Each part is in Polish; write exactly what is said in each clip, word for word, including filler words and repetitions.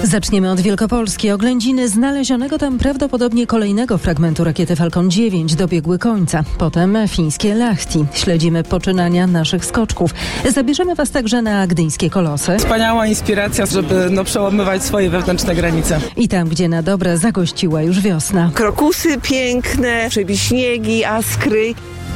Zaczniemy od Wielkopolski. Oględziny znalezionego tam prawdopodobnie kolejnego fragmentu rakiety Falcon dziewięć dobiegły końca. Potem fińskie Lahti. Śledzimy poczynania naszych skoczków. Zabierzemy Was także na gdyńskie Kolosy. Wspaniała inspiracja, żeby no, przełamywać swoje wewnętrzne granice. I tam, gdzie na dobre zagościła już wiosna. Krokusy piękne, przebiśniegi, askry.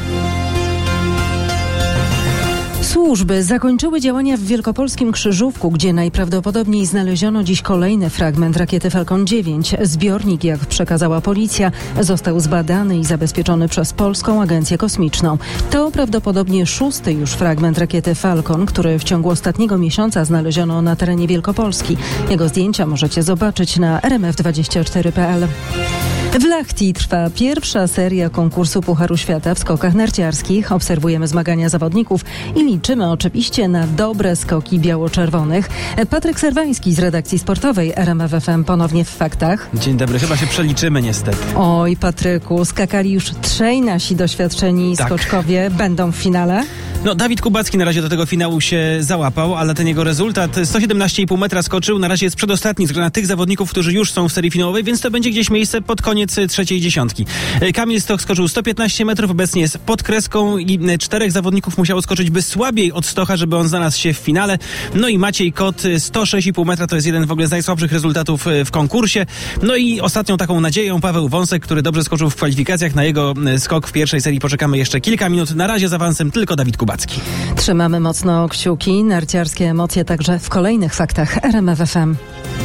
Służby zakończyły działania w wielkopolskim Krzyżówku, gdzie najprawdopodobniej znaleziono dziś kolejny fragment rakiety Falcon dziewięć. Zbiornik, jak przekazała policja, został zbadany i zabezpieczony przez Polską Agencję Kosmiczną. To prawdopodobnie szósty już fragment rakiety Falcon, który w ciągu ostatniego miesiąca znaleziono na terenie Wielkopolski. Jego zdjęcia możecie zobaczyć na er em ef dwadzieścia cztery kropka pe el. W Lahti trwa pierwsza seria konkursu Pucharu Świata w skokach narciarskich. Obserwujemy zmagania zawodników i liczymy oczywiście na dobre skoki biało-czerwonych. Patryk Serwański z redakcji sportowej er em ef ef em ponownie w faktach. Dzień dobry, chyba się przeliczymy niestety. Oj, Patryku, skakali już trzej nasi doświadczeni tak. skoczkowie. Będą w finale? No, Dawid Kubacki na razie do tego finału się załapał, ale ten jego rezultat sto siedemnaście i pół metra skoczył. Na razie jest przedostatni względem tych zawodników, którzy już są w serii finałowej, więc to będzie gdzieś miejsce pod koniec trzeciej dziesiątki. Kamil Stoch skoczył sto piętnaście metrów, obecnie jest pod kreską i czterech zawodników musiało skoczyć by słabiej od Stocha, żeby on znalazł się w finale. No i Maciej Kot sto sześć i pół metra, to jest jeden w ogóle z najsłabszych rezultatów w konkursie. No i ostatnią taką nadzieją Paweł Wąsek, który dobrze skoczył w kwalifikacjach. Na jego skok w pierwszej serii poczekamy jeszcze kilka minut. Na razie z awansem tylko Dawid Kubacki. Trzymamy mocno kciuki. Narciarskie emocje także w kolejnych faktach er em ef ef em.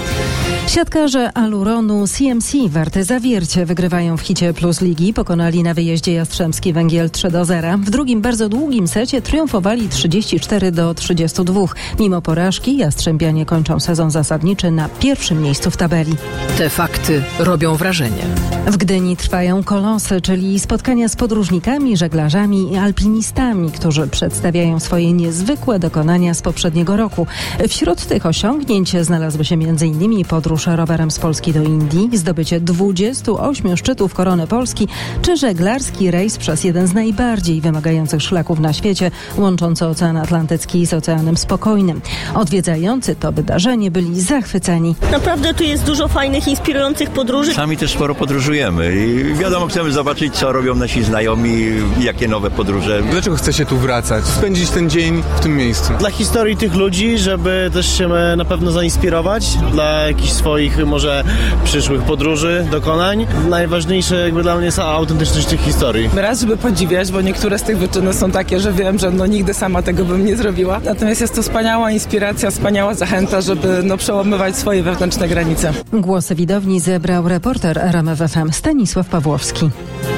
Siatkarze Aluronu C M C Warte Zawiercie wygrywają w hicie Plus Ligi. Pokonali na wyjeździe Jastrzębski Węgiel trzy do zera. W drugim bardzo długim secie triumfowali trzydzieści cztery do trzydziestu dwóch. Mimo porażki Jastrzębianie kończą sezon zasadniczy na pierwszym miejscu w tabeli. Te fakty robią wrażenie. W Gdyni trwają Kolosy, czyli spotkania z podróżnikami, żeglarzami i alpinistami, którzy przedstawiają swoje niezwykłe dokonania z poprzedniego roku. Wśród tych osiągnięć znalazły się między innymi podróż rowerem z Polski do Indii, zdobycie dwudziestu ośmiu szczytów Korony Polski, czy żeglarski rejs przez jeden z najbardziej wymagających szlaków na świecie, łączący Ocean Atlantycki z Oceanem Spokojnym. Odwiedzający to wydarzenie byli zachwyceni. Naprawdę tu jest dużo fajnych, inspirujących podróży. Sami też sporo podróżujemy i wiadomo, chcemy zobaczyć, co robią nasi znajomi, jakie nowe podróże. Dlaczego chce się tu wracać? Spędzić ten dzień w tym miejscu. Dla historii tych ludzi, żeby też się na pewno zainspirować, dla jakichś swoich może przyszłych podróży, dokonań. Najważniejsze jakby dla mnie jest autentyczność tych historii. Raz, żeby podziwiać, bo niektóre z tych wyczynów są takie, że wiem, że no nigdy sama tego bym nie zrobiła. Natomiast jest to wspaniała inspiracja, wspaniała zachęta, żeby no przełamywać swoje wewnętrzne granice. Głosy widowni zebrał reporter er em ef ef em Stanisław Pawłowski.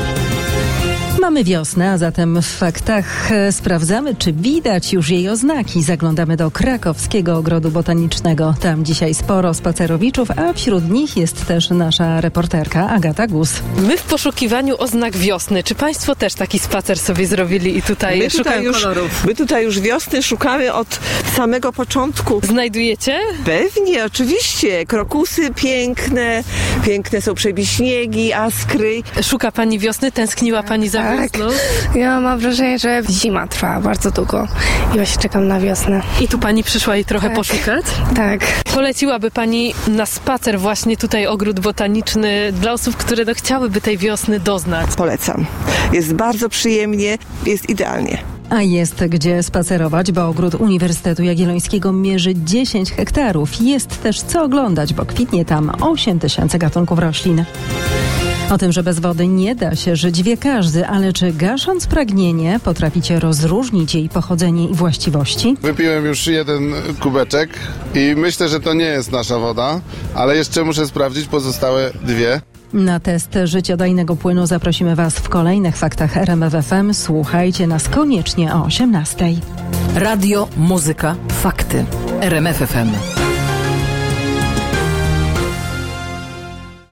Mamy wiosnę, a zatem w faktach sprawdzamy, czy widać już jej oznaki. Zaglądamy do krakowskiego ogrodu botanicznego. Tam dzisiaj sporo spacerowiczów, a wśród nich jest też nasza reporterka Agata Gus. My w poszukiwaniu oznak wiosny. Czy Państwo też taki spacer sobie zrobili i tutaj, my szukają tutaj już, kolorów? My tutaj już wiosny szukamy od samego początku. Znajdujecie? Pewnie, oczywiście. Krokusy piękne, piękne są przebiśniegi, askry. Szuka Pani wiosny? Tęskniła Pani za Tak. wiosną? Ja mam wrażenie, że zima trwa bardzo długo i właśnie czekam na wiosnę. I tu Pani przyszła jej trochę tak. poszukać? Tak. Poleciłaby Pani na spacer właśnie tutaj ogród botaniczny dla osób, które no chciałyby tej wiosny doznać? Polecam. Jest bardzo przyjemnie, jest idealnie. A jest gdzie spacerować, bo ogród Uniwersytetu Jagiellońskiego mierzy dziesięć hektarów. Jest też co oglądać, bo kwitnie tam osiem tysięcy gatunków roślin. O tym, że bez wody nie da się żyć, wie każdy, ale czy gasząc pragnienie potraficie rozróżnić jej pochodzenie i właściwości? Wypiłem już jeden kubeczek i myślę, że to nie jest nasza woda, ale jeszcze muszę sprawdzić pozostałe dwie. Na test życiodajnego płynu zaprosimy Was w kolejnych faktach er em ef ef em. Słuchajcie nas koniecznie o osiemnastej. Radio, muzyka, fakty. er em ef ef em.